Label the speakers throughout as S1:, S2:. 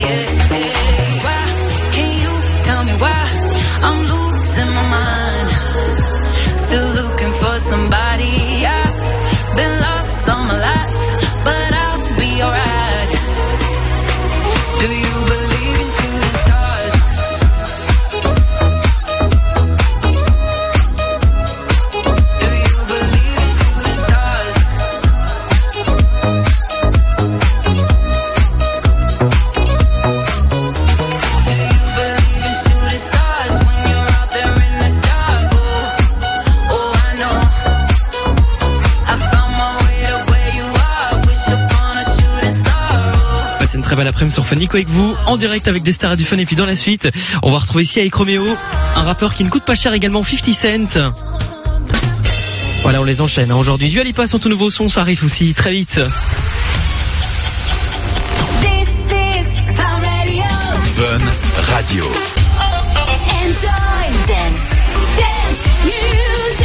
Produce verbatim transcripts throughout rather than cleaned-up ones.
S1: Très belle après-midi sur Fun. Nico avec vous, en direct avec des stars du Fun. Et puis dans la suite, on va retrouver ici avec Roméo, un rappeur qui ne coûte pas cher également, cinquante Cent. Voilà, on les enchaîne. Aujourd'hui, Dua Lipa, son tout nouveau son, ça arrive aussi très vite.
S2: Fun Radio.
S3: Enjoy dance, dance music.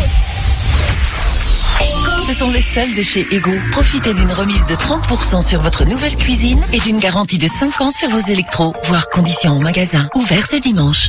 S3: Ce sont les soldes chez Ego. Profitez d'une remise de trente pour cent sur votre nouvelle cuisine et d'une garantie de cinq ans sur vos électros, voire conditions en magasin. Ouvert ce dimanche.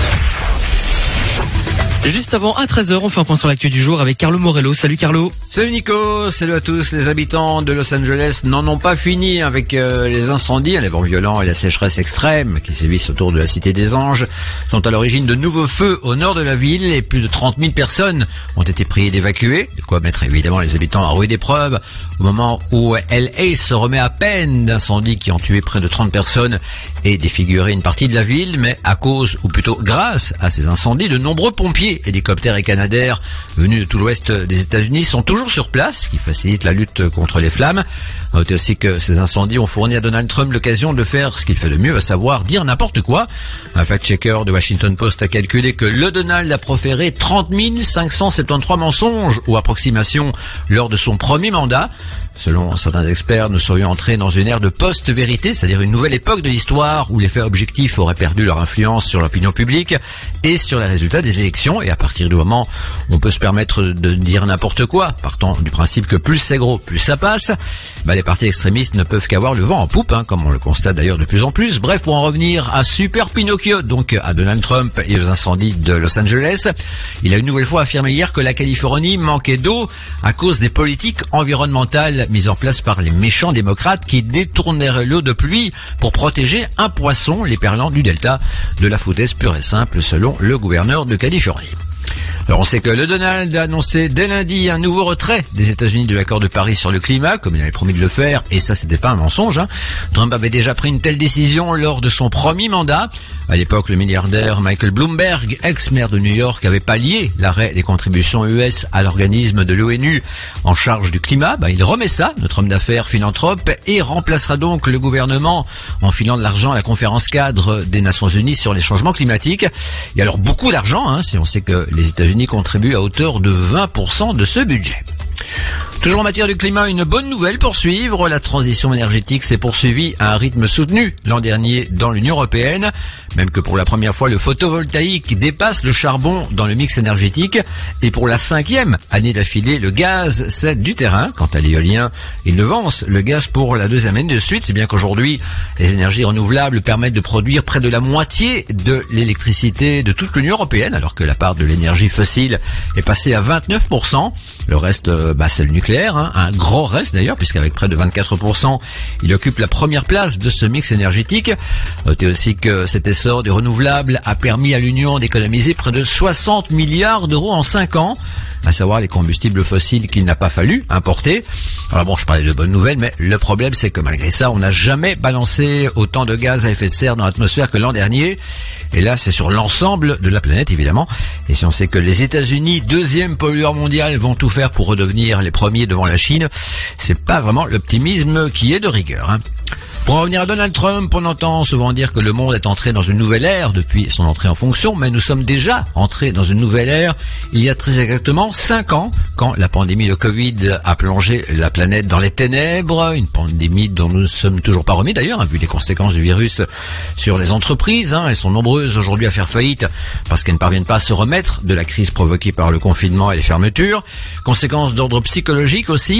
S1: Juste avant, à treize heures, on fait un point sur l'actu du jour avec Carlo Morello. Salut Carlo.
S4: Salut Nico, salut à tous. Les habitants de Los Angeles n'en ont pas fini avec euh, les incendies, les vents violents et la sécheresse extrême qui sévissent autour de la Cité des Anges sont à l'origine de nouveaux feux au nord de la ville et plus de trente mille personnes ont été priées d'évacuer, de quoi mettre évidemment les habitants à rude épreuve au moment où L A se remet à peine d'incendies qui ont tué près de trente personnes et défiguré une partie de la ville, mais à cause, ou plutôt grâce à ces incendies, de nombreux pompiers, hélicoptères et canadaires venus de tout l'ouest des États-Unis sont toujours sur place, ce qui facilite la lutte contre les flammes. Notez aussi que ces incendies ont fourni à Donald Trump l'occasion de faire ce qu'il fait de mieux, à savoir dire n'importe quoi. Un fact-checker de Washington Post a calculé que le Donald a proféré trente mille cinq cent soixante-treize mensonges ou approximations lors de son premier mandat. Selon certains experts, nous serions entrés dans une ère de post-vérité, c'est-à-dire une nouvelle époque de l'histoire où les faits objectifs auraient perdu leur influence sur l'opinion publique et sur les résultats des élections. Et à partir du moment où on peut se permettre de dire n'importe quoi, partant du principe que plus c'est gros, plus ça passe, bah les partis extrémistes ne peuvent qu'avoir le vent en poupe, hein, comme on le constate d'ailleurs de plus en plus. Bref, pour en revenir à Super Pinocchio, donc à Donald Trump et aux incendies de Los Angeles, il a une nouvelle fois affirmé hier que la Californie manquait d'eau à cause des politiques environnementales mises en place par les méchants démocrates qui détourneraient l'eau de pluie pour protéger un poisson, les perlants du delta, de la foutaise pure et simple selon le gouverneur de Californie. Alors on sait que le Donald a annoncé dès lundi un nouveau retrait des États-Unis de l'accord de Paris sur le climat, comme il avait promis de le faire, et ça c'était pas un mensonge. Hein. Trump avait déjà pris une telle décision lors de son premier mandat. À l'époque, le milliardaire Michael Bloomberg, ex-maire de New York, avait pallié l'arrêt des contributions U S à l'organisme de l'ONU en charge du climat. Bah, il remet ça, notre homme d'affaires philanthrope, et remplacera donc le gouvernement en filant de l'argent à la conférence cadre des Nations Unies sur les changements climatiques. Et alors beaucoup d'argent, hein, si on sait que les États-Unis contribuent à hauteur de vingt pour cent de ce budget. Toujours en matière de climat, une bonne nouvelle pour suivre. La transition énergétique s'est poursuivie à un rythme soutenu l'an dernier dans l'Union européenne, même que pour la première fois le photovoltaïque dépasse le charbon dans le mix énergétique, et pour la cinquième année d'affilée, le gaz cède du terrain. Quant à l'éolien, il devance le gaz pour la deuxième année de suite, c'est bien qu'aujourd'hui, les énergies renouvelables permettent de produire près de la moitié de l'électricité de toute l'Union européenne, alors que la part de l'énergie fossile est passée à vingt-neuf pour cent. Le reste, bah, c'est le nucléaire, hein, un gros reste d'ailleurs, puisqu'avec près de vingt-quatre pour cent, il occupe la première place de ce mix énergétique. Notez aussi que cet essor du renouvelable a permis à l'Union d'économiser près de soixante milliards d'euros en cinq ans, à savoir les combustibles fossiles qu'il n'a pas fallu importer. Alors bon, je parlais de bonnes nouvelles, mais le problème c'est que malgré ça, on n'a jamais balancé autant de gaz à effet de serre dans l'atmosphère que l'an dernier. Et là, c'est sur l'ensemble de la planète, évidemment. Et si on sait que les États-Unis, deuxième pollueur mondial, vont tout faire pour redevenir les premiers devant la Chine, c'est pas vraiment l'optimisme qui est de rigueur, hein. Pour en revenir à Donald Trump, on entend souvent dire que le monde est entré dans une nouvelle ère depuis son entrée en fonction, mais nous sommes déjà entrés dans une nouvelle ère il y a très exactement cinq ans, quand la pandémie de Covid a plongé la planète dans les ténèbres, une pandémie dont nous ne sommes toujours pas remis d'ailleurs, hein, vu les conséquences du virus sur les entreprises. Hein, elles sont nombreuses aujourd'hui à faire faillite parce qu'elles ne parviennent pas à se remettre de la crise provoquée par le confinement et les fermetures. Conséquences d'ordre psychologique aussi,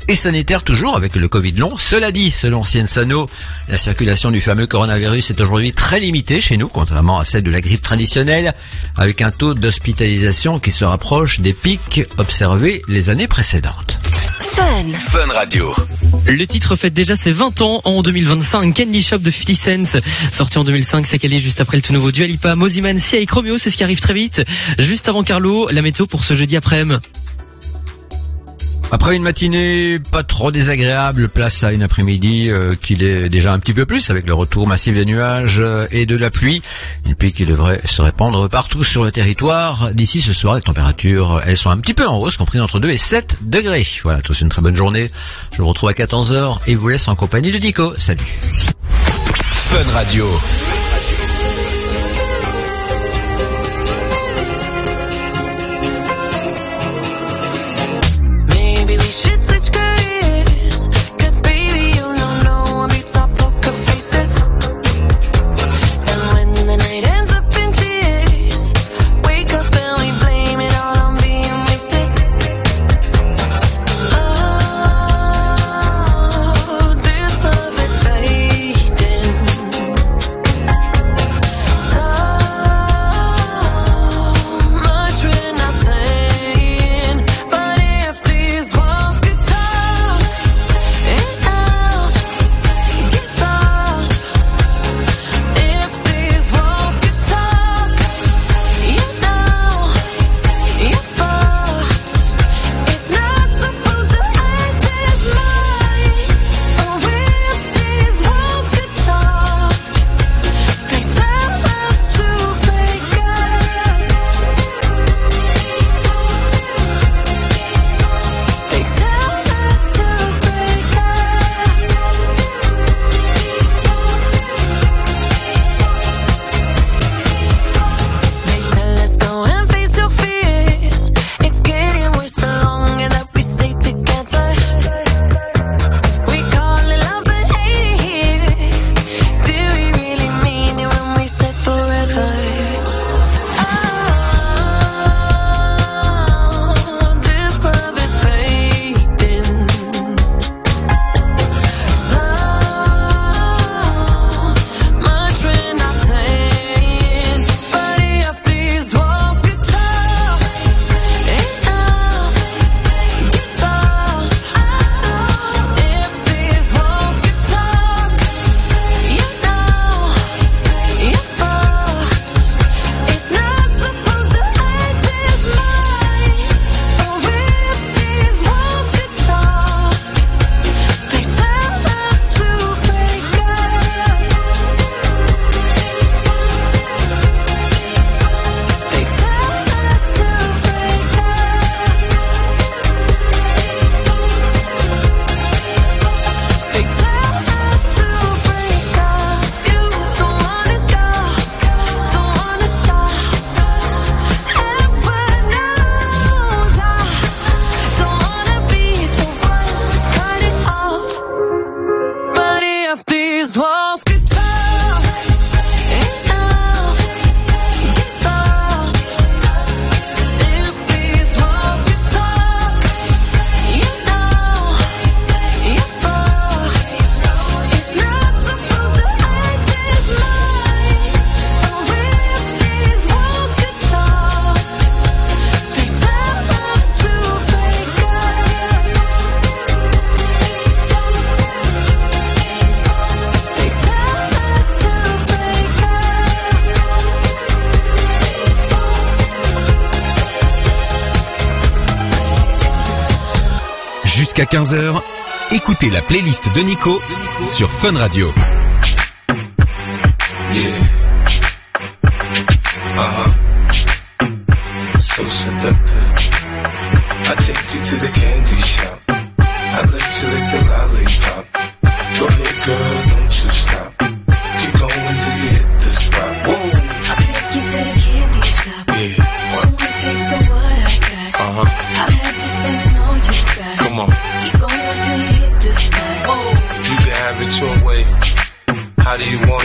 S4: et sanitaire toujours avec le Covid long. Cela dit, selon Cienzano, la circulation du fameux coronavirus est aujourd'hui très limitée chez nous, contrairement à celle de la grippe traditionnelle, avec un taux d'hospitalisation qui se rapproche des pics observés les années précédentes.
S3: Fun.
S2: Fun Radio.
S1: Le titre fête déjà ses vingt ans en deux mille vingt-cinq. Candy Shop de cinquante Cent, sorti en deux mille cinq, c'est calé juste après le tout nouveau Dua Lipa, Mosiman, Sia et Chromeo, c'est ce qui arrive très vite. Juste avant Carlo, la météo pour ce jeudi après-midi.
S4: Après une matinée pas trop désagréable, place à une après-midi euh, qu'il est déjà un petit peu plus avec le retour massif des nuages euh, et de la pluie. Une pluie qui devrait se répandre partout sur le territoire. D'ici ce soir, les températures, elles sont un petit peu en hausse, compris entre deux et sept degrés. Voilà, tous une très bonne journée. Je vous retrouve à quatorze heures et vous laisse en compagnie de Nico. Salut.
S2: Fun Radio. Jusqu'à quinze heures, écoutez la playlist de Nico sur Fun Radio.
S5: Yeah. Uh-huh. So seductive. I take you to the candy shop. I let you lick the lollipop. Go ahead, girl, don't you stop. Keep going till you hit the spot. Whoa.
S6: I'll take you to the candy shop.
S5: Yeah.
S6: One more taste of what I got.
S5: Uh-huh.
S6: I'll have you spending all you got.
S5: Come on.
S6: Keep going till you hit the spot.
S5: You can have it your way.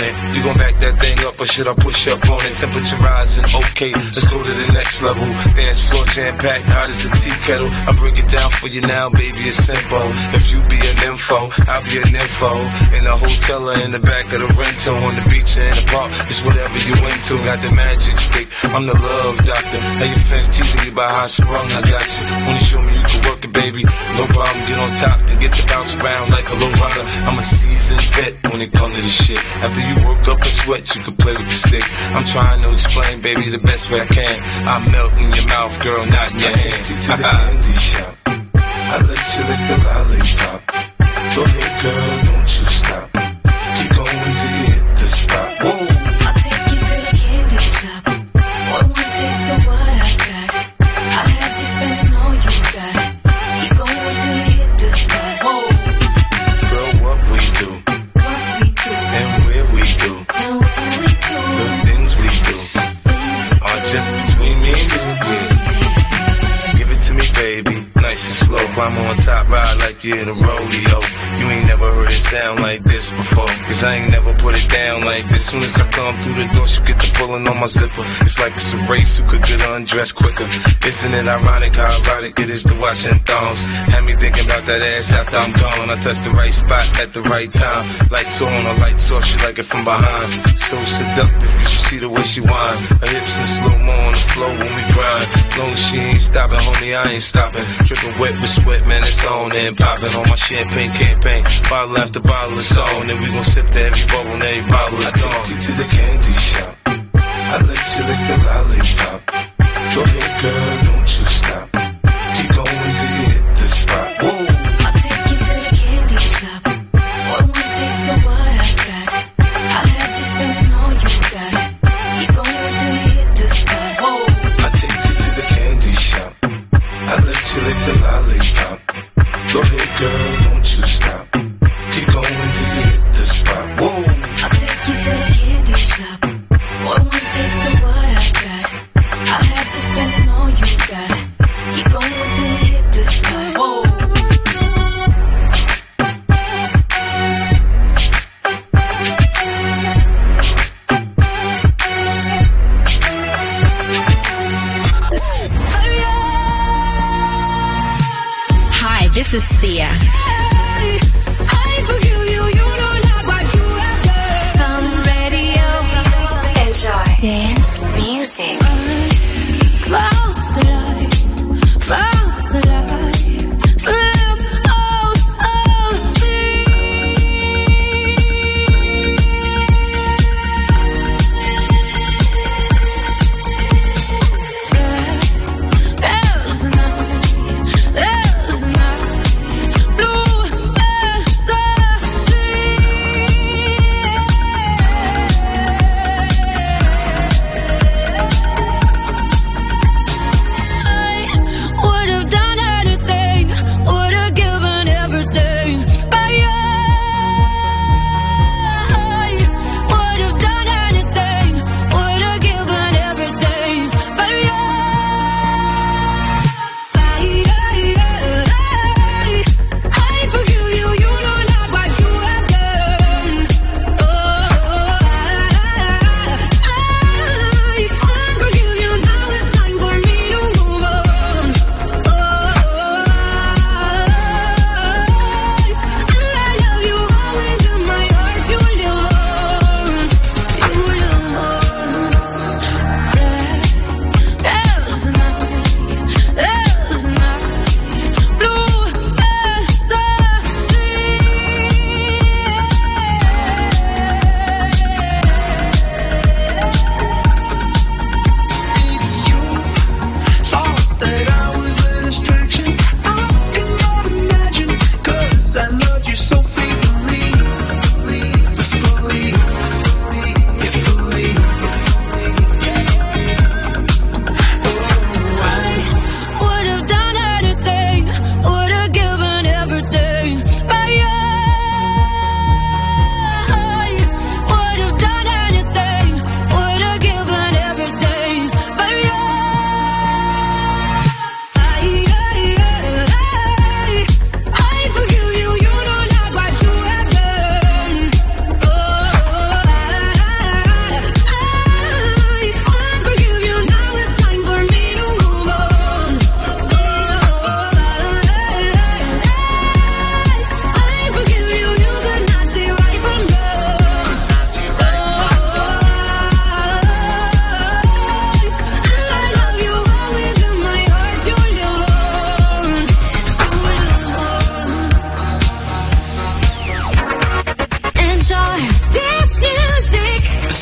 S5: it. You gon' back that thing up or should I push up on it? Temperature rising, okay, let's go to the next level. Dance floor jam packed, hot as a tea kettle. I break it down for you now, baby, it's simple. If you be an info, I'll be an info. In the hotel or in the back of the rental, on the beach or in the park, it's whatever you into. Got the magic stick, I'm the love doctor. Hey, your friends teasing you about how I sprung, I got you. Wanna show me you can work it, baby? No problem, get on top to get to bounce around like a low rider. I'm a seasoned vet when it comes to this shit. After you work up a sweat, you can play with the stick. I'm trying to explain, baby, the best way I can. I melt in your mouth, girl, not in your I hand. Take you to the candy shop. I let you lick the lollipop. Go ahead, girl, don't you stop. Keep going till you hit the spot. Whoa.
S6: I'll take you to the candy shop. One more taste of what I got. I'll have you spending all you got. Keep going till you hit the spot. Whoa.
S5: Girl, what we do,
S6: What we do,
S5: and where we do,
S6: and what we do,
S5: the things we do are just between me and you. Give it to me, baby, nice and slow. Climb on top, ride like you're in a rodeo. You ain't never heard it sound like this before, cause I ain't never put it down like this. Soon as I come through the door, she get the pulling on my zipper. It's like it's a race, who could get undressed quicker. Isn't it ironic how erotic it is to watch in thongs? Had me thinking about that ass after I'm gone. I touch the right spot at the right time. Lights on, or lights off, she like it from behind. So seductive, you should see the way she whine. Her hips in slow-mo on the floor when we grind. Long as she ain't stopping, homie, I ain't stopping. Dripping wet with sweat, man, it's on and popping on my champagne campaign. Bottle after bottle is on, and we gon' sip to every bubble and every bottle is gone. I take you to the candy shop. I let you lick the lollipop. Go ahead, girl, don't you stop. Keep going till you hit the spot. Whoa.
S6: I'll take you to the candy shop. One more taste of what I got. I'll have you spending all you got. Keep going till you hit the spot. Whoa.
S5: I take you to the candy shop. I let you lick the lollipop. Go ahead, girl, don't you stop. Keep going till you hit the spot. Whoa.
S6: I'll take you to the candy shop. One more taste of what I got. I'll have you spending all you got. Keep going till you hit the spot. Whoa.
S7: Hi, this is Sia.
S3: Dance music.
S6: Blue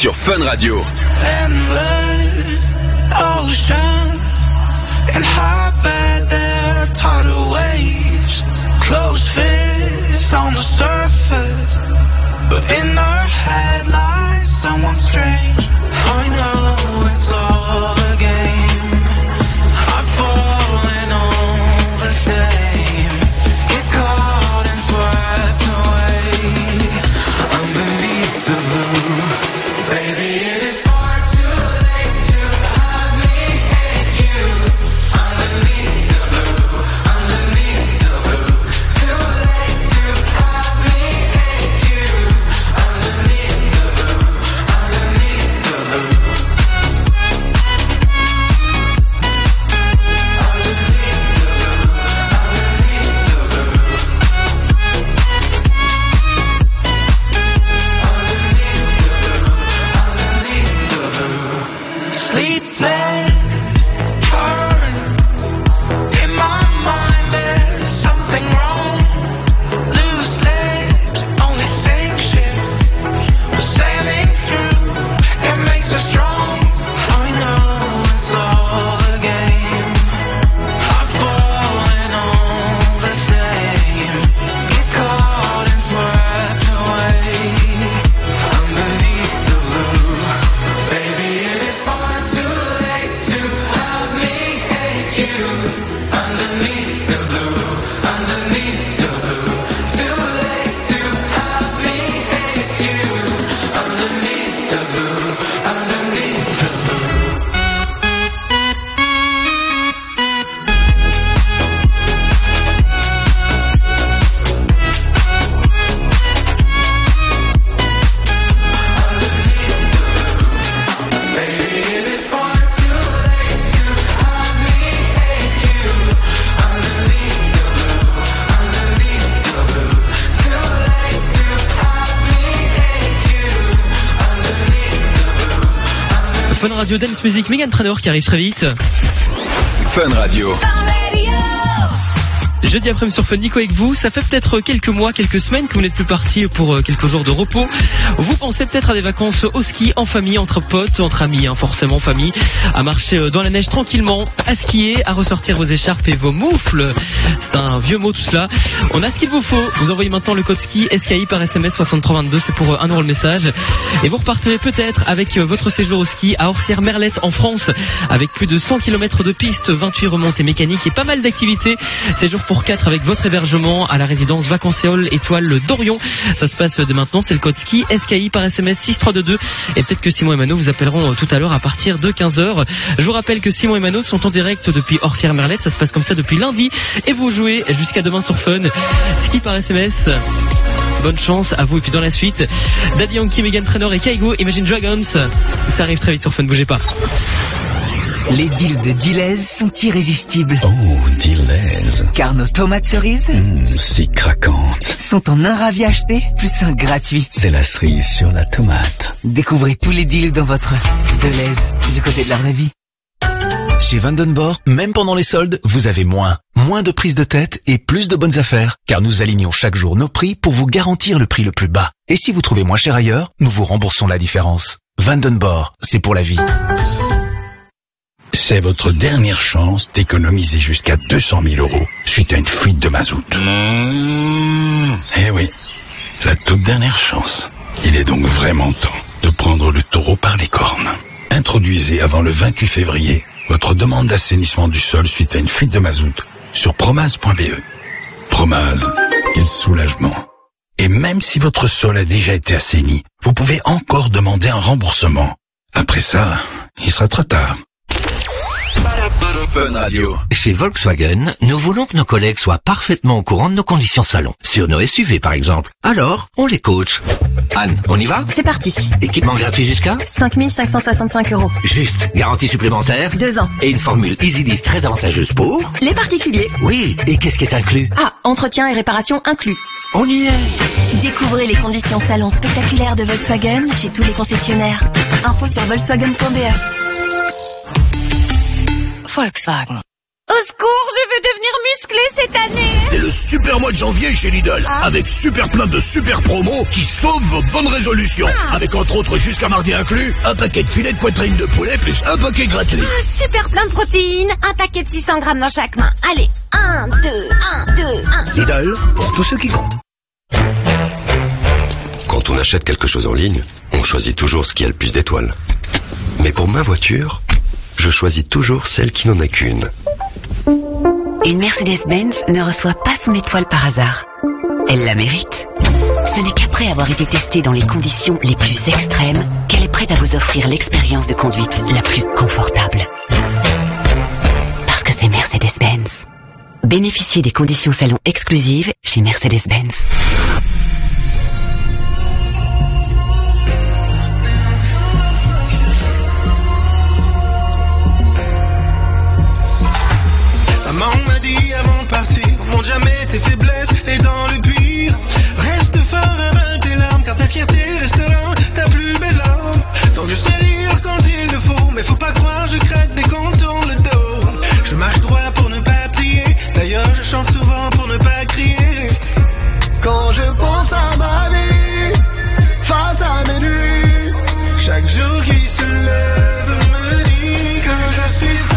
S2: sur Fun Radio.
S5: Endless oceans and high their tidal waves. Close fists on the surface, but in their head lies someone strange. I know it's all a game. I've fallen all the same. Get caught and swept away underneath the blue. Baby, it is far too late to have me hate you. Underneath the blue, underneath the blue. Too late to have me hate you. Underneath the blue, underneath the blue. Sleepless, hurting. In my mind there's something wrong. Loose lips, only sink ships. We're sailing through, it makes us strong. I know it's all a game. I've fallen all the same. Get caught and swept away underneath the blue. Baby, it is far too late to have me hate you. Underneath the blue, underneath the blue. Too late to have me hate you. Underneath the blue, underneath the blue. Baby, it is far too late to have me hate you. Underneath the blue, underneath the blue. Too late to have me hate you. Underneath the blue.
S1: Fun Radio Dance Music, Meghan Trainor qui arrive très vite.
S2: Fun Radio.
S1: Jeudi après-midi sur Fun, Nico avec vous. Ça fait peut-être quelques mois, quelques semaines que vous n'êtes plus parti pour euh, quelques jours de repos. Vous pensez peut-être à des vacances au ski, en famille, entre potes, entre amis, hein, forcément famille, à marcher euh, dans la neige tranquillement, à skier, à ressortir vos écharpes et vos moufles. C'est un vieux mot tout cela. On a ce qu'il vous faut. Vous envoyez maintenant le code ski S K I par S M S soixante-trois vingt-deux, c'est pour euh, un euro le message. Et vous repartirez peut-être avec euh, votre séjour au ski à Orsières-Merlette en France, avec plus de cent kilomètres de pistes, vingt-huit remontées mécaniques et pas mal d'activités. Séjour pour quatre avec votre hébergement à la résidence Vacanciole Étoile d'Orion. Ça se passe dès maintenant, c'est le code ski S K I par S M S six trois deux deux. Et peut-être que Simon et Mano vous appelleront tout à l'heure à partir de quinze heures. Je vous rappelle que Simon et Mano sont en direct depuis Orsières-Merlette. Ça se passe comme ça depuis lundi. Et vous jouez jusqu'à demain sur Fun. Ski par S M S. Bonne chance à vous. Et puis dans la suite, Daddy Yankee, Meghan Trainor et Kaigo, Imagine Dragons. Ça arrive très vite sur Fun, bougez pas.
S8: Les deals de Deleuze sont irrésistibles.
S9: Oh, Deleuze.
S8: Car nos tomates cerises
S9: Mmh, si craquantes.
S8: sont en un ravi acheté, plus un gratuit.
S9: C'est la cerise sur la tomate.
S8: Découvrez tous les deals dans votre Deleuze, du côté de la vraie vie.
S10: Chez Vandenborg, même pendant les soldes, vous avez moins. Moins de prise de tête et plus de bonnes affaires. Car nous alignons chaque jour nos prix pour vous garantir le prix le plus bas. Et si vous trouvez moins cher ailleurs, nous vous remboursons la différence. Vandenborg, c'est pour la vie.
S9: C'est votre dernière chance d'économiser jusqu'à deux cent mille euros suite à une fuite de mazout. Mmh. Eh oui, la toute dernière chance. Il est donc vraiment temps de prendre le taureau par les cornes. Introduisez avant le vingt-huit février votre demande d'assainissement du sol suite à une fuite de mazout sur promase point b e. Promase, quel soulagement. Et même si votre sol a déjà été assaini, vous pouvez encore demander un remboursement. Après ça, il sera trop tard.
S2: Fun Radio.
S11: Chez Volkswagen, nous voulons que nos collègues soient parfaitement au courant de nos conditions salon. Sur nos S U V, par exemple. Alors, on les coach. Anne, on y va?
S12: C'est parti.
S11: Équipement gratuit jusqu'à
S12: cinq mille cinq cent soixante-cinq euros.
S11: Juste. Garantie supplémentaire
S12: Deux ans.
S11: Et une formule EasyLease très avantageuse pour
S12: Les particuliers.
S11: Oui. Et qu'est-ce qui est inclus?
S12: Ah, entretien et réparation inclus.
S11: On y est.
S12: Découvrez les conditions salon spectaculaires de Volkswagen chez tous les concessionnaires. Info sur volkswagen point b e.
S3: Volkswagen.
S12: Au secours,
S13: je veux devenir musclée cette année.
S9: C'est le super mois de janvier chez Lidl, ah. avec super plein de super promos qui sauvent vos bonnes résolutions. Ah. Avec entre autres jusqu'à mardi inclus, un paquet de filets de poitrine de poulet plus un paquet gratuit.
S13: Ah, super plein de protéines, un paquet de six cents grammes dans chaque main. Allez, un, deux, un, deux, un.
S9: Lidl, pour tous ceux qui comptent.
S14: Quand on achète quelque chose en ligne, on choisit toujours ce qui a le plus d'étoiles. Mais pour ma voiture, je choisis toujours celle qui n'en a qu'une.
S3: Une Mercedes-Benz ne reçoit pas son étoile par hasard. Elle la mérite. Ce n'est qu'après avoir été testée dans les conditions les plus extrêmes qu'elle est prête à vous offrir l'expérience de conduite la plus confortable. Parce que c'est Mercedes-Benz. Bénéficiez des conditions salon exclusives chez Mercedes-Benz.
S5: Maman m'a dit avant de partir, montre jamais tes faiblesses et dans le pire, reste fort avec tes larmes, car ta fierté restera ta plus belle arme. Donc je sais rire quand il le faut, mais faut pas croire, je craque dès qu'on tourne le dos. Je marche droit pour ne pas plier, d'ailleurs je chante souvent pour ne pas crier. Quand je pense à ma vie, face à mes nuits, chaque jour qui se lève me dit que je suis seul.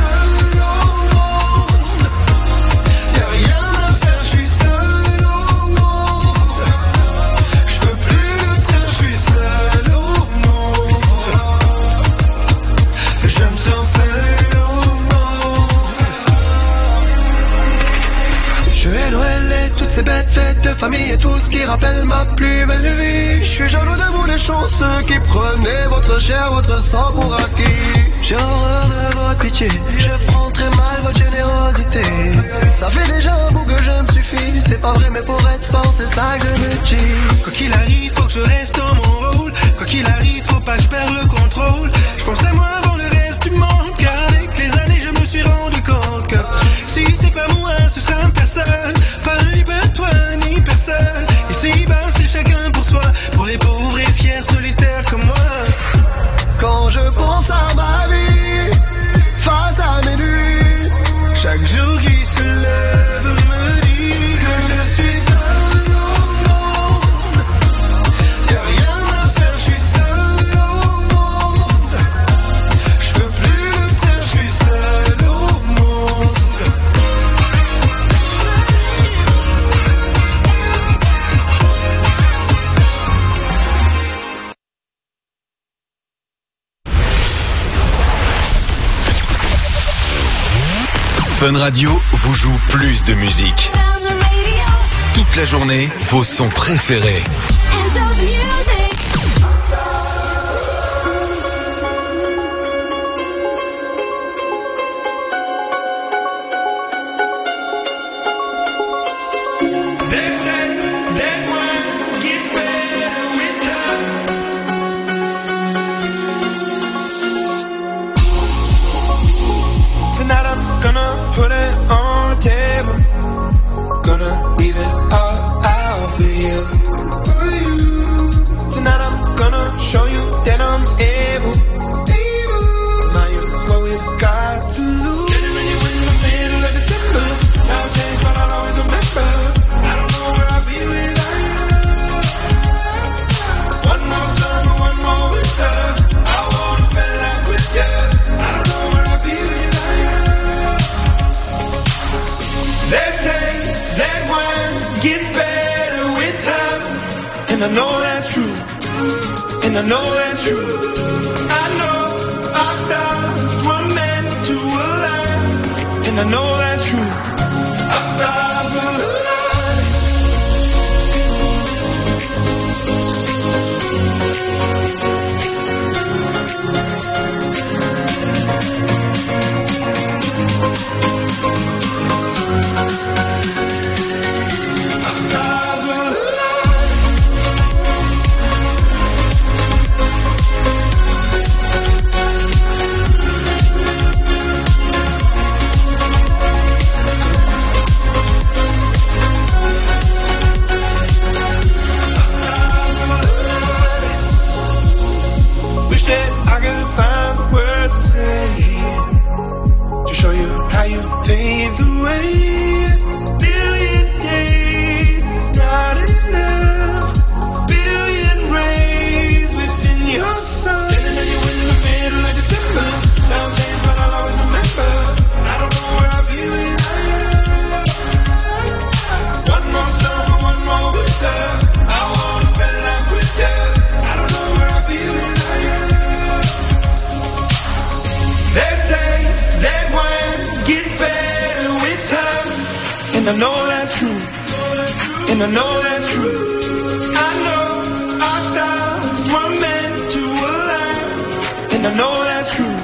S5: Ces bêtes fêtes de famille et tout ce qui rappelle ma plus belle vie. Je suis jaloux de vous les chanceux qui prenez votre chair, votre sang pour acquis. J'ai horreur de votre pitié, je prends très mal votre générosité. Ça fait déjà un bout que je me suffis, c'est pas vrai mais pour être fort c'est ça que je me dis. Quoi qu'il arrive faut que je reste dans mon rôle, quoi qu'il arrive faut pas que je perde le contrôle. Je pense à moi avant le reste du monde, car avec les années je me suis rendu compte que si c'est pas moi ce sera personne. Pas toi ni personne. Ici bas c'est chacun pour soi, pour les pauvres et fiers solitaires comme moi. Quand je pense à ma vie, face à mes nuits, chaque jour qui se lève me dit que je suis seul au monde. Y'a rien à faire, je suis seul au monde. Je veux plus le faire, je suis seul au monde.
S2: Fun Radio vous joue plus de musique. Toute la journée, vos sons préférés.
S5: Tonight I'm gonna put it on the table, gonna leave it all out for you. Tonight I'm gonna show you that I'm able. Now you what we've got to lose. Standing when you in the middle of December. Now change but I'll always remember. I don't know where I'll be without you. One more summer, one more winter, I wanna spend life with you. I don't know where I'll be without you. They say that wine gets better with time, and I know that's true, and I know that's true. I know our stars were meant to align, and I know that's true. Our stars will align. Wish that I could find the words to say to show you how how you pave the way. Billion days is not enough. Billion rays within your sun. Standing on you in the middle of December. Time change, but I'll always remember. I don't know where I'll be when one more summer, one more winter. I wanna spend life with you. I don't know where I'll be when they say that wine gets better with time, and I know that's true, and I know that's true. I know our stars were meant to align, and I know that's true.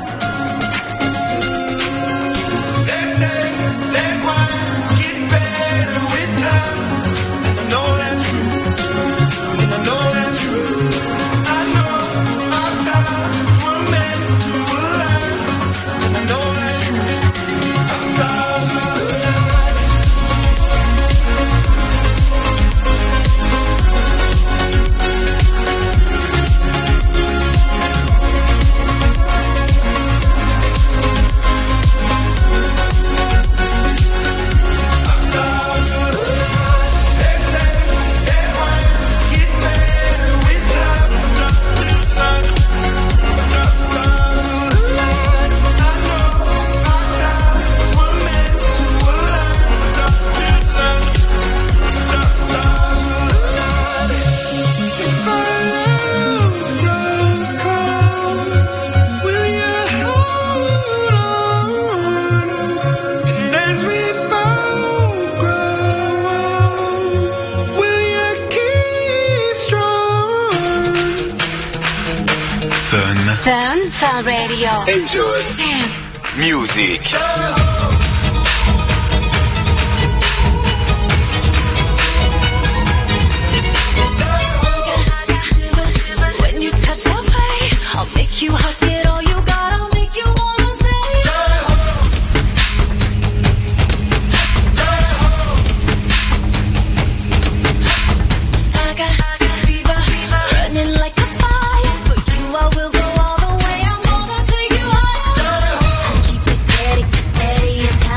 S5: They say that wine gets better with time, and I know that's true, and I know that's true. I know our stars were meant to align. I know that's true. Our stars will
S13: Fun, Fun Radio.
S2: Enjoy.
S13: Dance.
S2: Music.
S6: When you touch my body, I'll make you hug it all you got. I'll make you wanna say I got fever, running like a fire. For you I will go all the way. I'm gonna take you higher. I keep it steady, steady as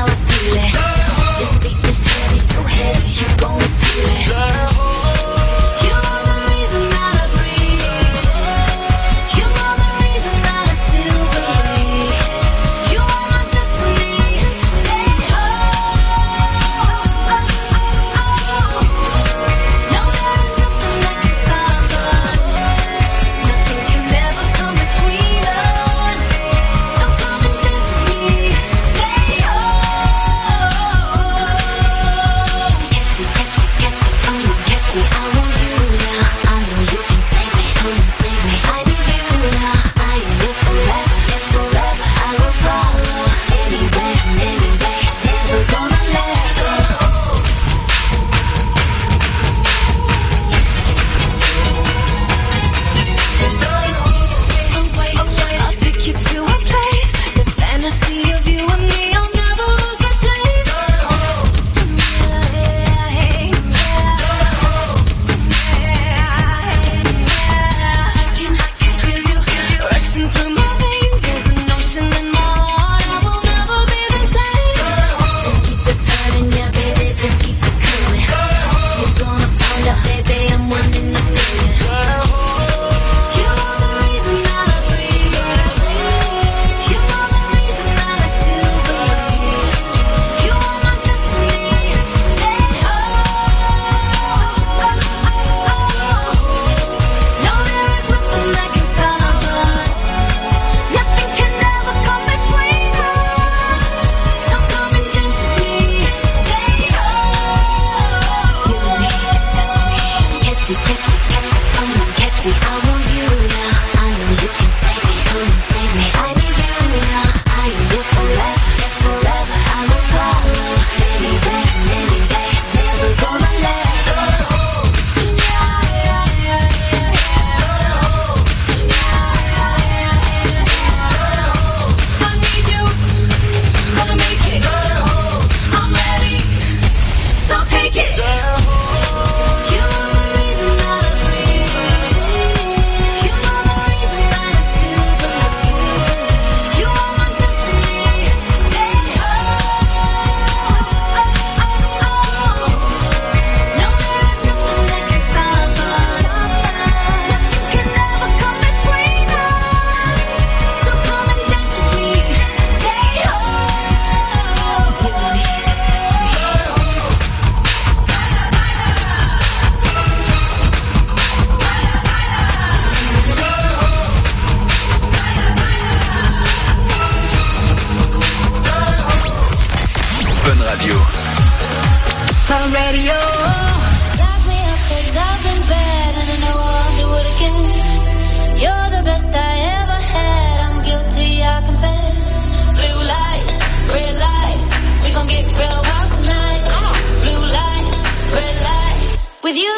S6: radio. Lock me up 'cause I've been bad and I know I'll do it again. You're the best I ever had. I'm guilty, I confess. Blue lights, red lights. We gon' get real wild tonight. Blue lights, red lights. With you.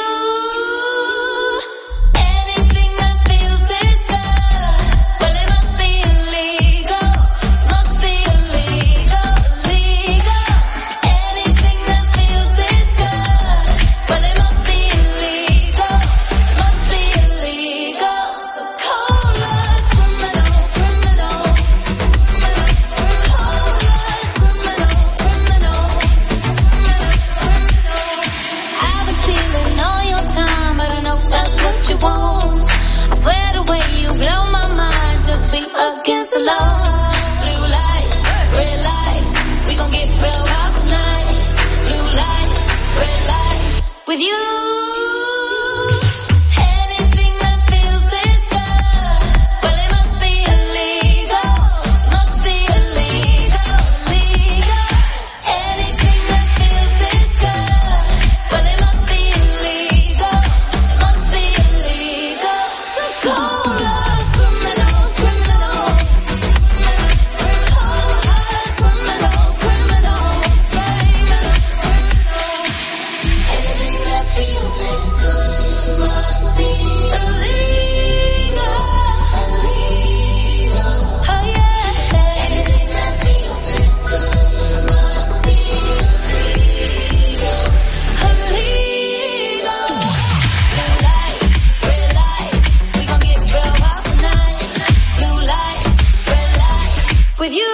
S6: Against the law, blue lights, red lights, we gon' get real wild tonight. Blue lights, red lights, with you. Anything that feels this good, well it must be illegal, must be illegal, illegal. Anything that feels this good, well it must be illegal, must be illegal. So call us criminals, criminals. With you.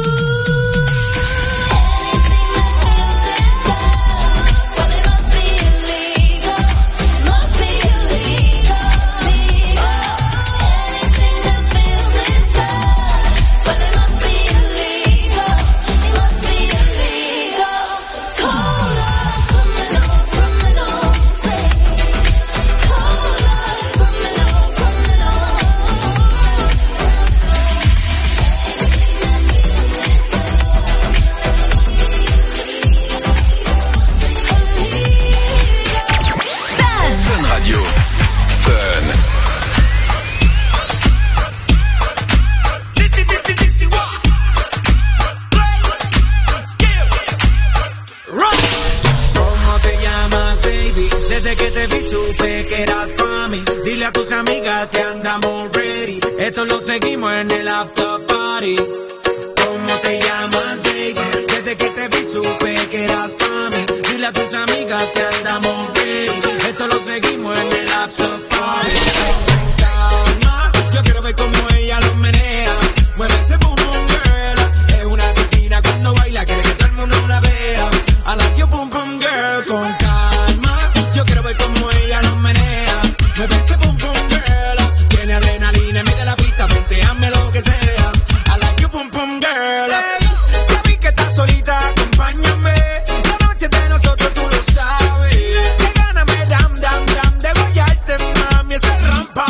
S15: Esto lo seguimos en el after party. ¿Cómo te llamas, baby? Desde que te vi supe que eras pa' mí. Dile a tus amigas que andamos ready. Esto lo seguimos en el after party. Calma, yo quiero ver cómo ella lo menea. Mueve ese boom boom girl. Es una asesina cuando baila, quiere que todo el mundo la vea. I like your boom boom girl. Con calma, yo quiero ver cómo ella lo menea. Mueve ese boom boom girl. Tiene adrenalina, mete la pista, venteame lo que sea. I like you pum pum girl. Hey, ya vi que estás solita, acompáñame. La noche de nosotros tú lo sabes. Que gana me dam dam dam de guayarte, mami, ese rampa.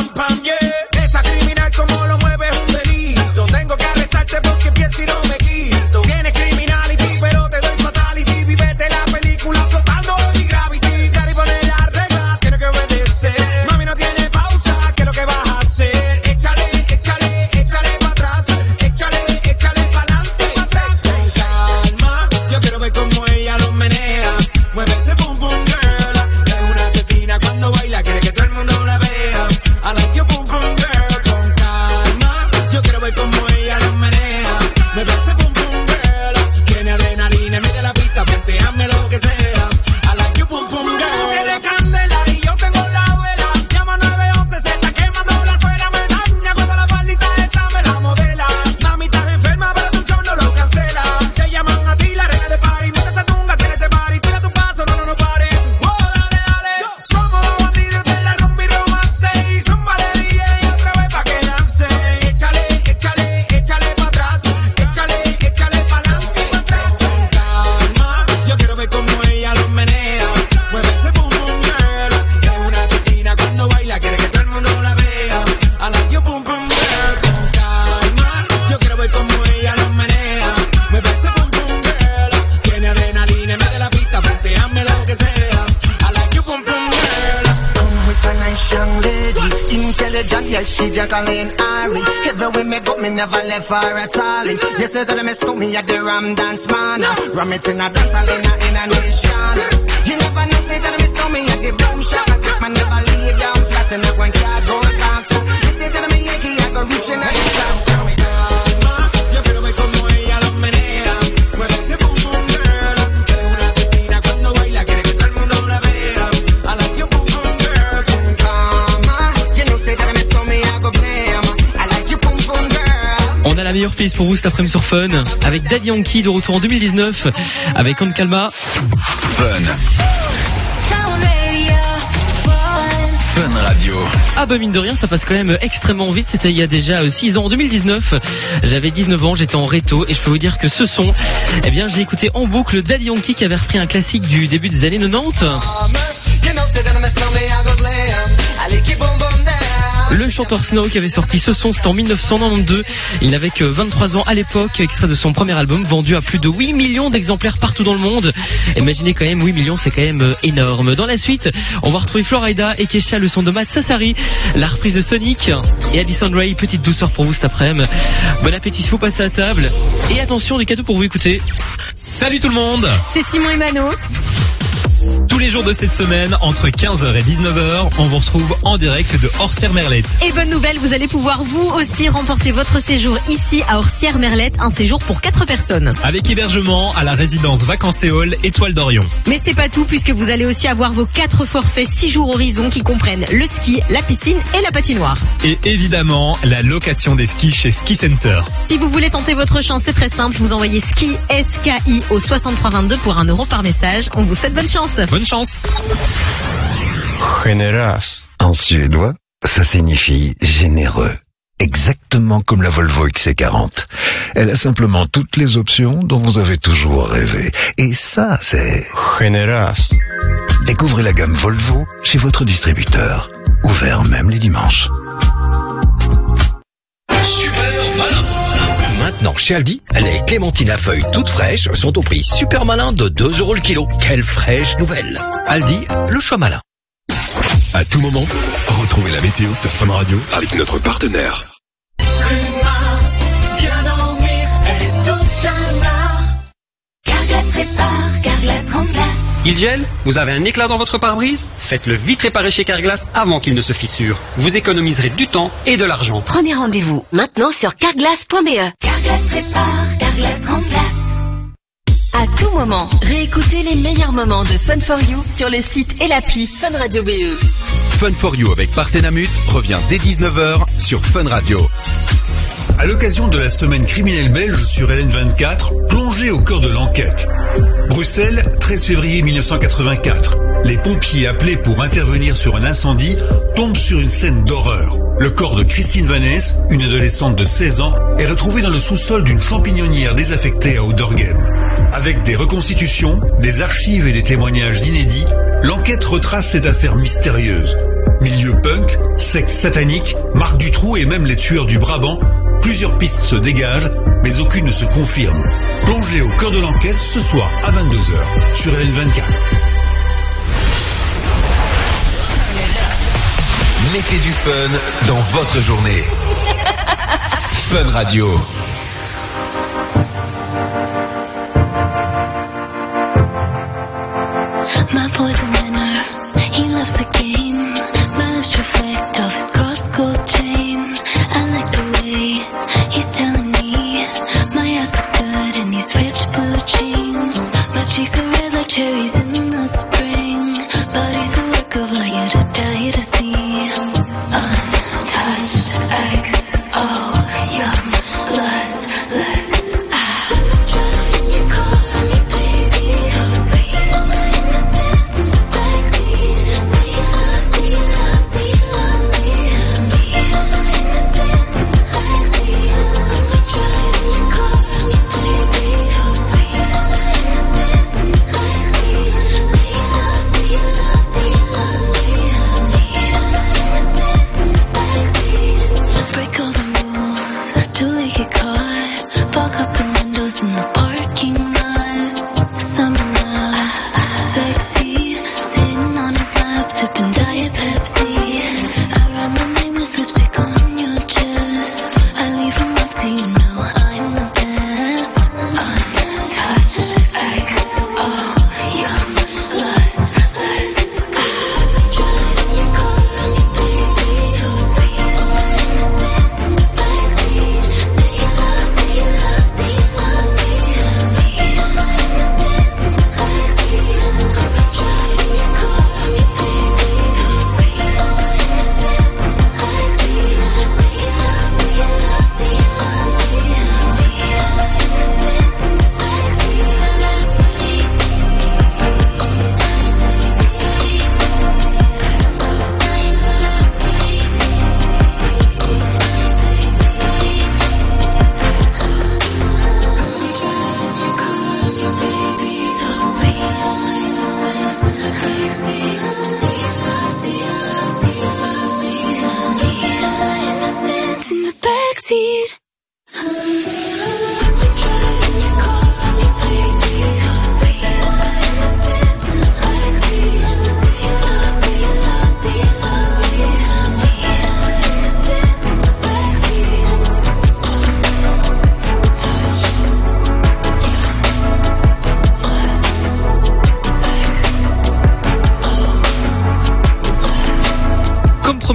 S15: see Jacqueline Ari. Everywhere me go, me never left for a tally. You say that I miss me at the Ram Dance Man. Ram it in a dance hall in a, in a nation. You never know, say that I miss me at the boom shop. I take my never lay down flat in a one cardboard box. You say that I'm a Yankee, I go reaching out the top. So we calma, yo quiero ver como ella lo menea. Mueve ese boom boom girl. Que es una asesina cuando baila, quiere que todo el mundo la vea. I like your boom boom girl. Boom calma, you know say that I miss me, I go blame. I like your boom boom girl.
S1: On a la meilleure piste pour vous cet après-midi sur Fun, avec Daddy Yankee de retour en deux mille dix-neuf, avec On Calma.
S2: Fun. Fun Radio.
S1: Ah bah mine de rien, ça passe quand même extrêmement vite. C'était il y a déjà six ans, en deux mille dix-neuf. J'avais dix-neuf ans, j'étais en réto et je peux vous dire que ce son, eh bien j'ai écouté en boucle Daddy Yankee qui avait repris un classique du début des années quatre-vingt-dix. Le chanteur Snow qui avait sorti ce son, c'était en mille neuf cent quatre-vingt-douze. Il n'avait que vingt-trois ans à l'époque, extrait de son premier album, vendu à plus de huit millions d'exemplaires partout dans le monde. Imaginez quand même, huit millions, c'est quand même énorme. Dans la suite, on va retrouver Florida et Kesha, le son de Matt Sassari, la reprise de Sonic et Addison Rae, petite douceur pour vous cet après-midi. Bon appétit si vous passez à table. Et attention, des cadeaux pour vous écouter.
S16: Salut tout le monde.
S13: C'est Simon et Mano.
S16: Tous les jours de cette semaine, entre quinze heures et dix-neuf heures, on vous retrouve en direct de Orsières-Merlette.
S13: Et bonne nouvelle, vous allez pouvoir vous aussi remporter votre séjour ici à Orsières-Merlette, un séjour pour quatre personnes.
S16: Avec hébergement à la résidence Vacances et Hall Étoile d'Orion.
S13: Mais c'est pas tout, puisque vous allez aussi avoir vos quatre forfaits six jours horizon qui comprennent le ski, la piscine et la patinoire.
S16: Et évidemment, la location des skis chez Ski Center.
S13: Si vous voulez tenter votre chance, c'est très simple, vous envoyez ski S K I au soixante-trois vingt-deux pour un euro par message. On vous souhaite bonne chance.
S16: Bonne chance.
S9: Generas. En suédois, ça signifie généreux. Exactement comme la Volvo X C quarante. Elle a simplement toutes les options dont vous avez toujours rêvé. Et ça, c'est Generas. Découvrez la gamme Volvo chez votre distributeur. Ouvert même les dimanches.
S11: Super malin. Maintenant, chez Aldi, les clémentines à feuilles toutes fraîches sont au prix super malin de deux euros le kilo. Quelle fraîche nouvelle. Aldi, le choix malin.
S2: À tout moment, retrouvez la météo sur Fun Radio avec notre partenaire.
S6: Viens dormir, elle est toute un art. Carglass répare, Carglass remplace.
S17: Il gèle? Vous avez un éclat dans votre pare-brise? Faites-le vite réparer chez Carglass avant qu'il ne se fissure. Vous économiserez du temps et de l'argent.
S3: Prenez rendez-vous maintenant sur carglass point b e.
S6: Carglass répare, Carglass remplace.
S12: À tout moment, réécoutez les meilleurs moments de Fun for You sur le site et l'appli Fun Radio B E.
S2: Fun for You avec Partenamut revient dès dix-neuf heures sur Fun Radio.
S18: À l'occasion de la semaine criminelle belge sur L N vingt-quatre, plongez au cœur de l'enquête. Bruxelles, treize février mille neuf cent quatre-vingt-quatre. Les pompiers appelés pour intervenir sur un incendie tombent sur une scène d'horreur. Le corps de Christine Vanès, une adolescente de seize ans, est retrouvé dans le sous-sol d'une champignonnière désaffectée à Ouderghem. Avec des reconstitutions, des archives et des témoignages inédits, l'enquête retrace cette affaire mystérieuse. Milieu punk, secte satanique, Marc Dutroux et même les tueurs du Brabant, plusieurs pistes se dégagent, mais aucune ne se confirme. Plongez au cœur de l'enquête ce soir à vingt-deux heures sur L N vingt-quatre.
S2: Mettez du fun dans votre journée. Fun Radio.
S6: My boy's a winner, he loves the game. My lips reflect off his cross gold chain. I like the way he's telling me my ass looks good in these ripped blue jeans. My cheeks are red like cherries in the spring. Body's a work of art, you to die to see. Untouched X O, young, lustless. Ah, trying to call me baby, so sweet.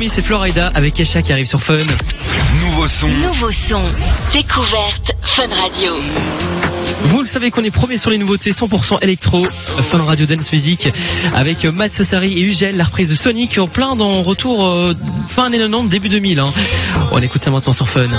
S1: promis, c'est Florida avec Kesha qui arrive sur Fun.
S2: Nouveau son.
S12: Nouveau son. Découverte Fun Radio.
S1: Vous le savez qu'on est premier sur les nouveautés cent pour cent électro, Fun Radio Dance Music, avec Matt Sassari et Ugel, la reprise de Sonic, en plein dans retour euh, fin années quatre-vingt-dix, début deux mille. Hein. On écoute ça maintenant sur Fun.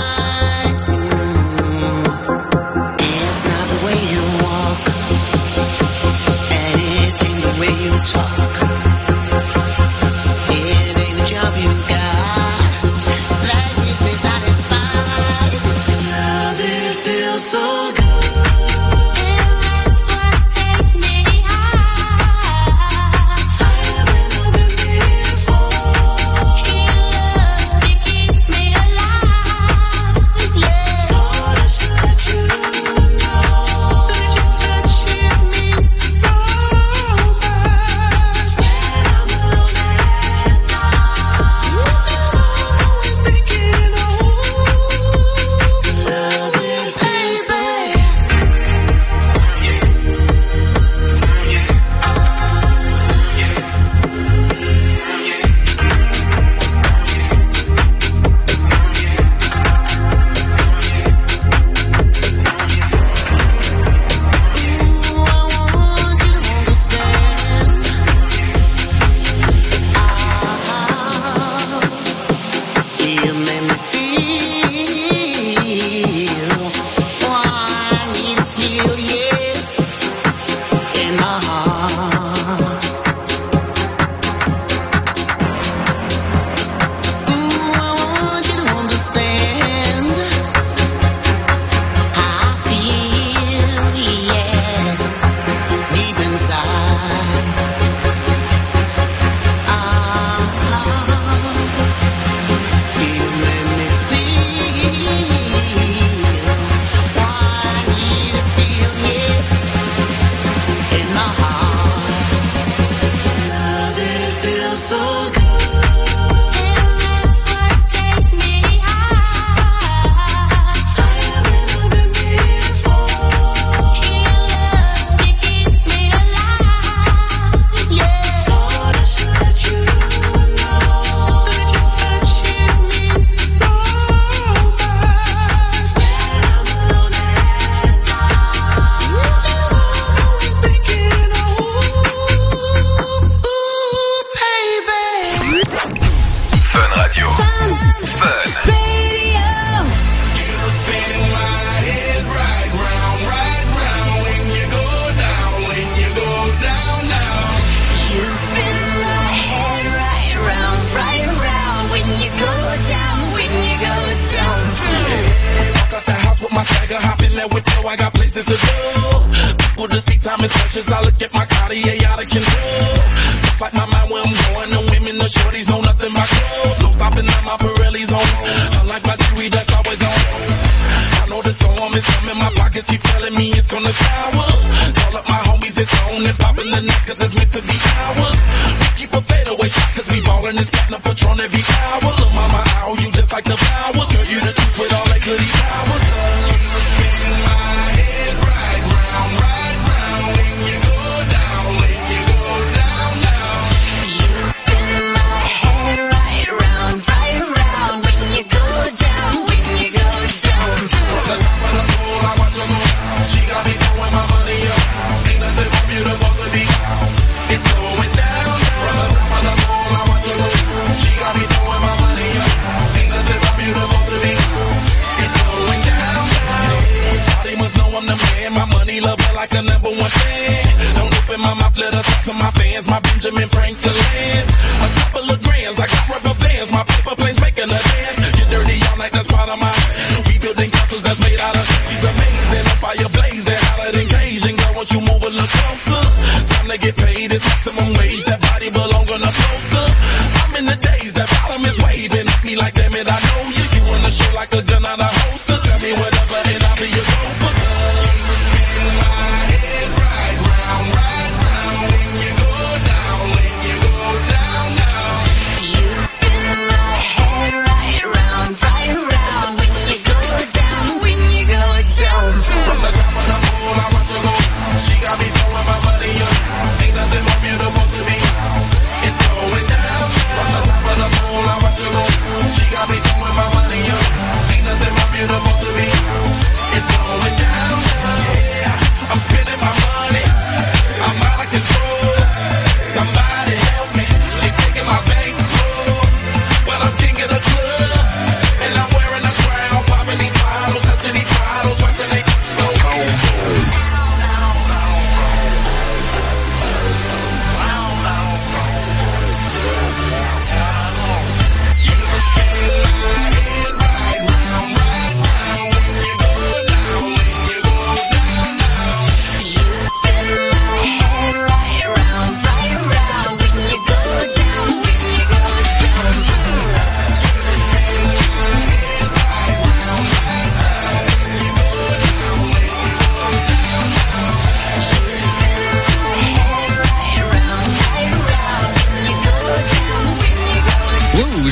S5: Ain't nothing more beautiful to me. It's going down. From the top of the pool, I watch you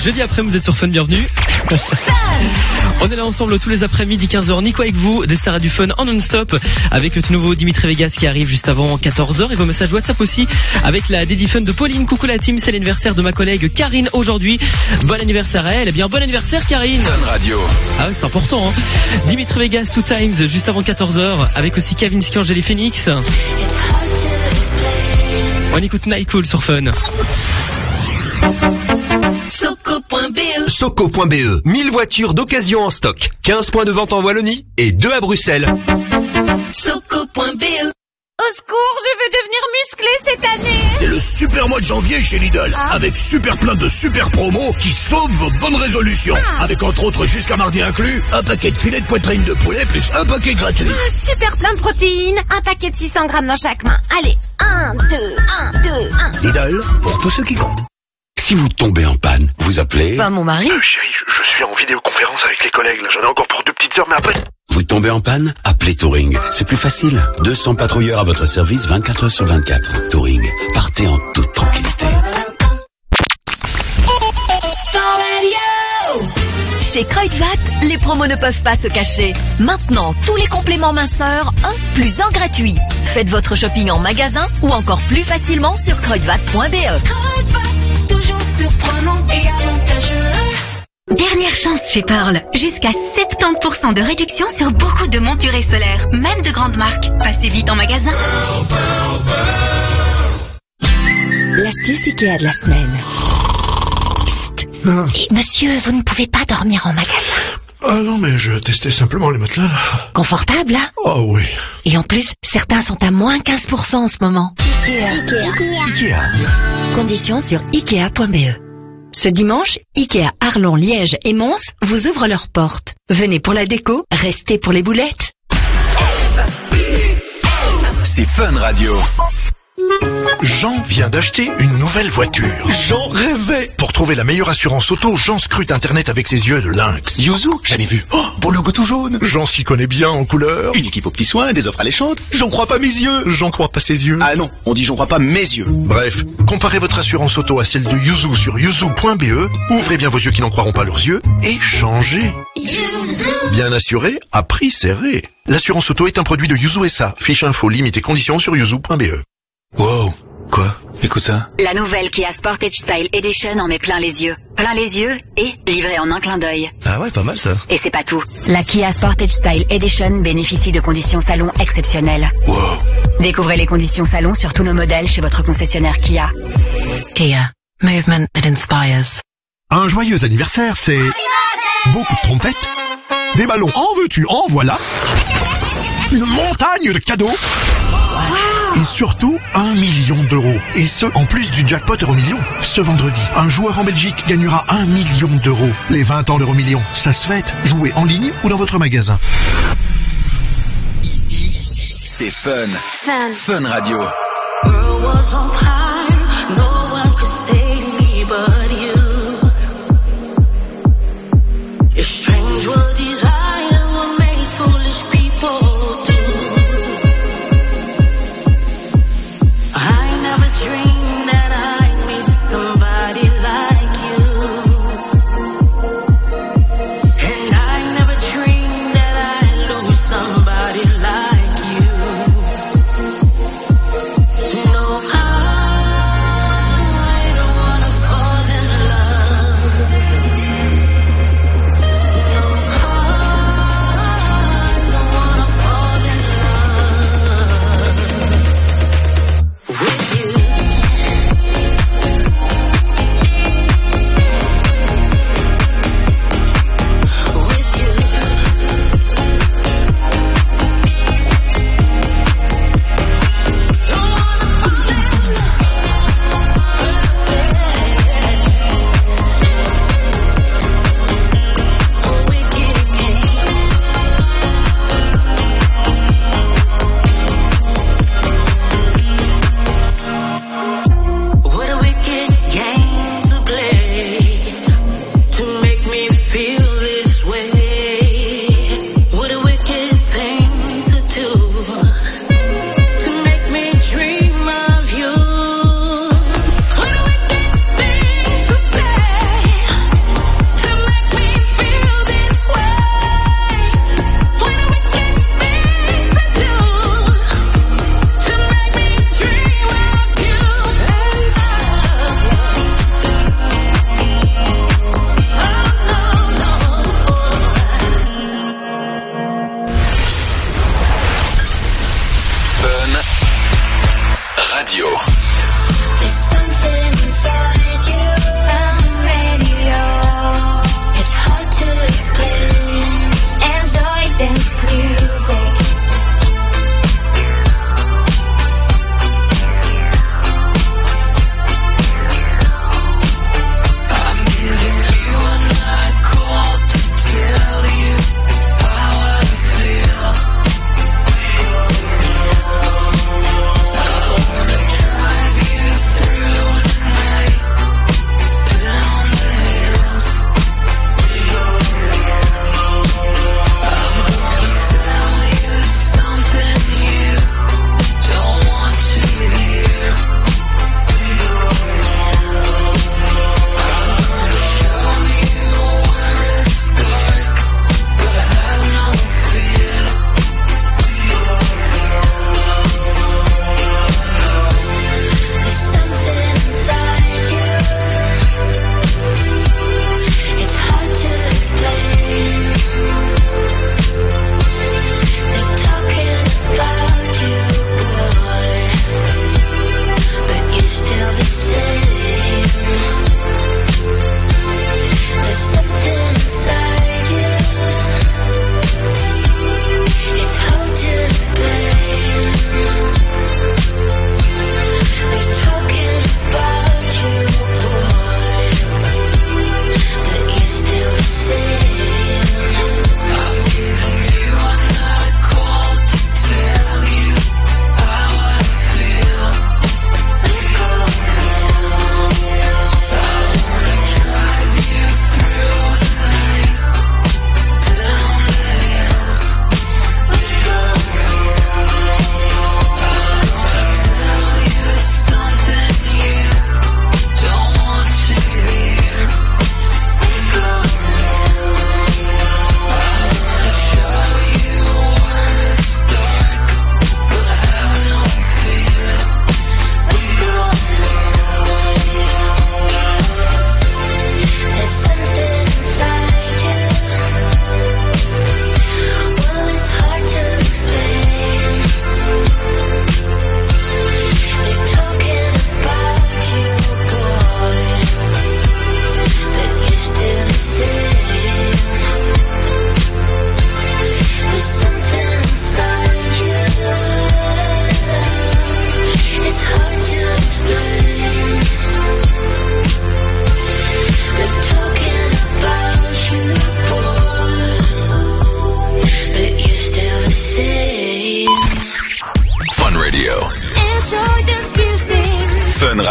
S1: jeudi après, vous êtes sur Fun, bienvenue. On est là ensemble tous les après-midi quinze heures. Nico avec vous, des stars du fun en non-stop avec le tout nouveau Dimitri Vegas qui arrive juste avant quatorze heures et vos messages WhatsApp aussi avec la Dédi Fun de Pauline. Coucou la team, c'est l'anniversaire de ma collègue Karine aujourd'hui. Bon anniversaire à elle. Eh bien, bon anniversaire Karine.
S2: Fun Radio.
S1: Ah oui, c'est important, hein. Dimitri Vegas, Two Times, juste avant quatorze heures avec aussi Kavinsky, Angélie Phoenix. On écoute Night Cool sur Fun.
S12: Soco.be
S19: Soco.be, mille voitures d'occasion en stock, quinze points de vente en Wallonie et deux à Bruxelles.
S12: Soco.be. Au secours, je veux devenir musclé cette année.
S9: C'est le super mois de janvier chez Lidl, ah. avec super plein de super promos qui sauvent vos bonnes résolutions. Ah. Avec entre autres jusqu'à mardi inclus, un paquet de filets de poitrine de poulet plus un paquet gratuit.
S12: Ah, super plein de protéines, un paquet de six cents grammes dans chaque main. Allez, un, deux, un, deux, un.
S9: Lidl, pour tous ceux qui comptent.
S14: Si vous tombez en panne, vous appelez...
S12: Bah, mon mari.
S20: Euh, chérie, je, je suis en vidéoconférence avec les collègues, là. J'en ai encore pour deux petites heures, mais après...
S14: Vous tombez en panne? Appelez Touring. C'est plus facile. deux cents patrouilleurs à votre service vingt-quatre heures sur vingt-quatre. Touring. Partez en toute tranquillité.
S12: Chez Kruidvat, les promos ne peuvent pas se cacher. Maintenant, tous les compléments minceurs, un plus un gratuit. Faites votre shopping en magasin ou encore plus facilement sur kruidvat point be.
S6: Kruidvat, toujours surprenant et avantageux.
S3: Dernière chance chez Pearl. Jusqu'à soixante-dix pour cent de réduction sur beaucoup de monturés solaires, même de grandes marques. Passez vite en magasin.
S12: L'astuce Ikea de la semaine.
S3: Ah. Et monsieur, vous ne pouvez pas dormir en magasin.
S20: Ah non, mais je testais simplement les matelas, là.
S3: Confortable, là?
S20: Oh oui.
S3: Et en plus, certains sont à moins quinze pour cent en ce moment.
S12: Ikea.
S3: Ikea.
S20: Ikea.
S12: Conditions sur ikea point be. Ce dimanche, Ikea Arlon, Liège et Mons vous ouvrent leurs portes. Venez pour la déco, restez pour les boulettes.
S2: C'est Fun Radio.
S20: Jean vient d'acheter une nouvelle voiture. Jean rêvait. Pour trouver la meilleure assurance auto, Jean scrute Internet avec ses yeux de lynx.
S9: Yuzu, jamais vu. Oh, beau logo tout jaune.
S20: Jean s'y connaît bien en couleur.
S9: Une équipe aux petits soins, des offres alléchantes. J'en crois pas mes yeux.
S20: J'en crois pas ses yeux.
S9: Ah non, on dit j'en crois pas mes yeux.
S20: Bref, comparez votre assurance auto à celle de Yuzu sur yuzu point be. Ouvrez bien vos yeux qui n'en croiront pas leurs yeux et changez.
S6: Yuzu.
S20: Bien assuré, à prix serré. L'assurance auto est un produit de Yuzu S A. Fiche info, limite et conditions sur yuzu point be.
S9: Wow. Quoi? Écoute ça.
S3: La nouvelle Kia Sportage Style Edition en met plein les yeux. Plein les yeux et livré en un clin d'œil.
S9: Ah ouais, pas mal ça.
S3: Et c'est pas tout. La Kia Sportage Style Edition bénéficie de conditions salon exceptionnelles.
S9: Wow.
S3: Découvrez les conditions salon sur tous nos modèles chez votre concessionnaire Kia.
S8: Kia. Movement that inspires.
S20: Un joyeux anniversaire, c'est... beaucoup de trompettes, des ballons, en veux-tu, en voilà, une montagne de cadeaux, wow. Et surtout un million d'euros. Et ce, en plus du jackpot Euro Million. Ce vendredi, un joueur en Belgique gagnera un million d'euros. Les vingt ans d'Euro Million, ça se fête. Jouez en ligne ou dans votre magasin.
S2: Ici, c'est Fun. Fun. Fun Radio.
S6: World was on fire, no one could save me but you. Your strange world desire will make foolish people do. I never dreamed that I'd meet somebody like you. And I never dreamed that I'd lose somebody like you. No, I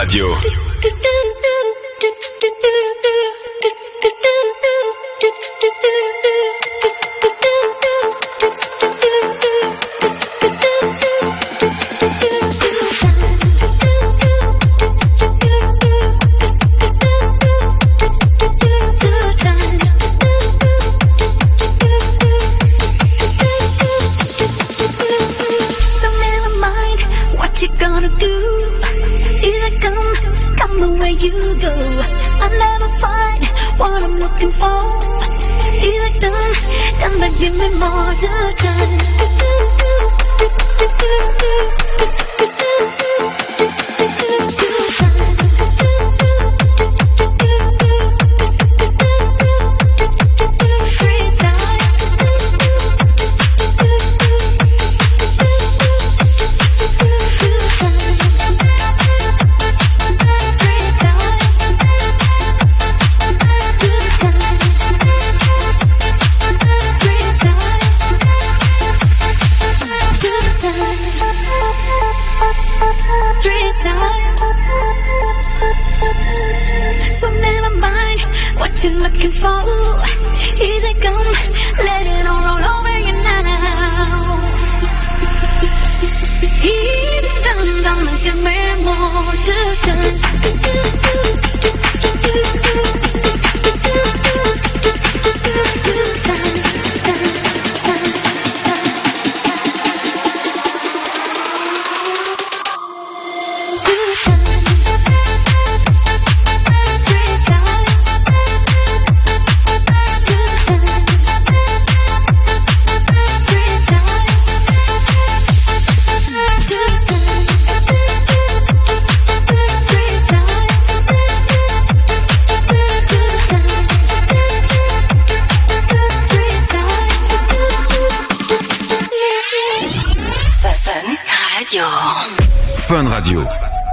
S2: Radio.
S6: You go, I never find what I'm looking for. Either done, done, but give me more time. Looking for easy come, let it all roll over you now. Easy come, come and give me more time.
S2: Fun Radio.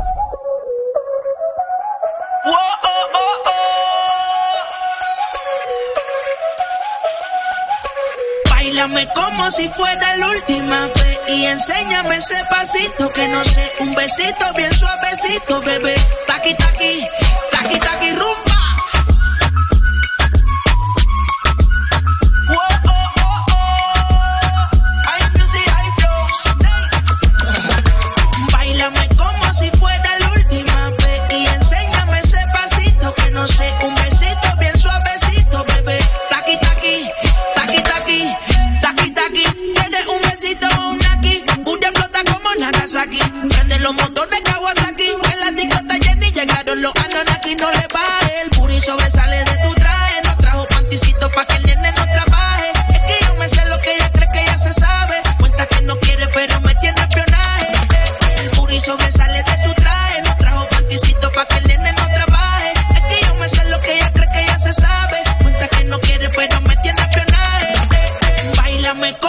S21: Báilame como si fuera la última vez y enséñame ese pasito que no sé, un besito bien suavecito, bebé. Taqui taqui, taqui taqui rum.